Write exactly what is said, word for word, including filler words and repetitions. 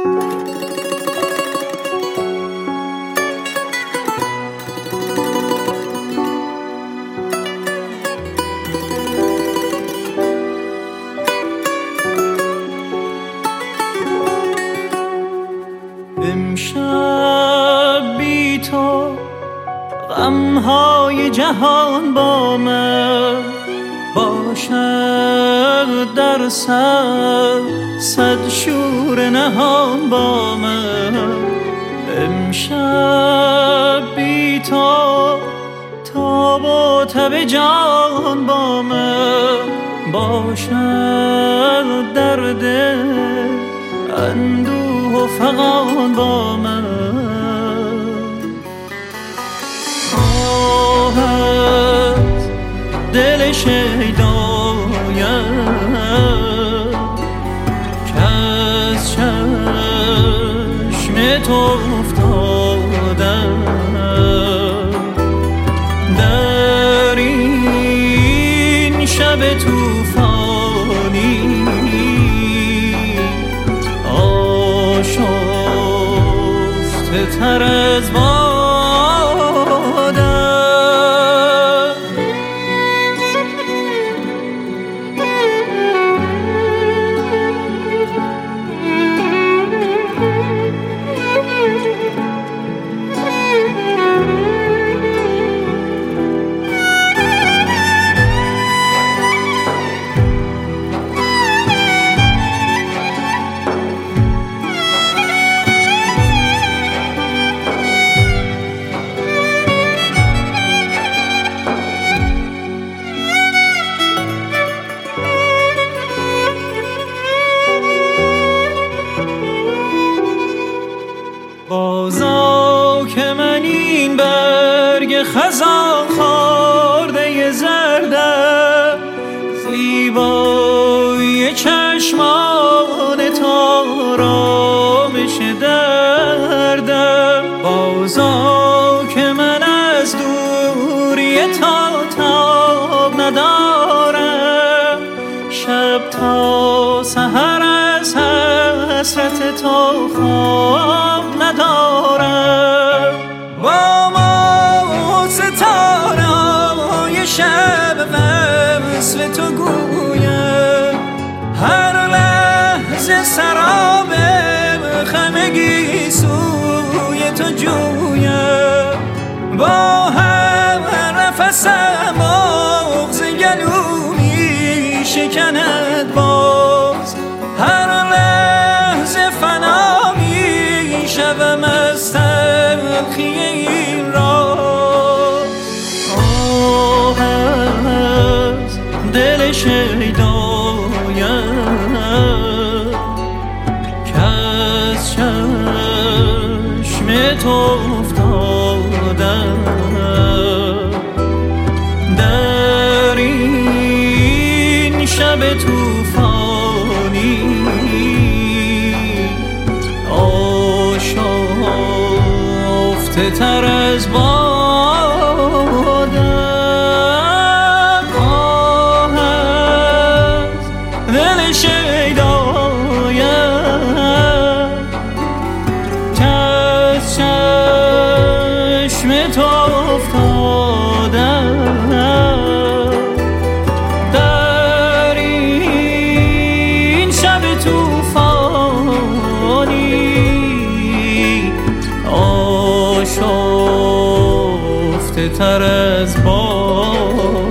امشب بی تو غمهای جهان با من باشد، در سر صد شور نهان با من. امشب بی تو تاب و تب جان با من باشد، در دل اندوه و فغان با من. آهت دل شیدایم که از چشم تو افتادم، در این شب توفانی آشفته تر از بادم. بازا که من این برگ خزان خورده زردم، زیبایی چشمان تارامش دردم. بازا که من از دوری تا تاب ندارم، شب تا سحر از حسرت تو خواب ندارم. با ما ستاره‌های شب وصل تو گویم، هر لحظه سراب خمگی سوی تو جویم. با هر نفسم مغز گلو می شکند باز، هر لحظه فنا می شوم از تلخی این راز. آه از دل شیدایم که از چشم تو افتادم، در این شب توفانی آشفته تر از بادم. آه از دل شیدایم که از چشم تو افتادم، در این شب توفانی آشفته تر از باد.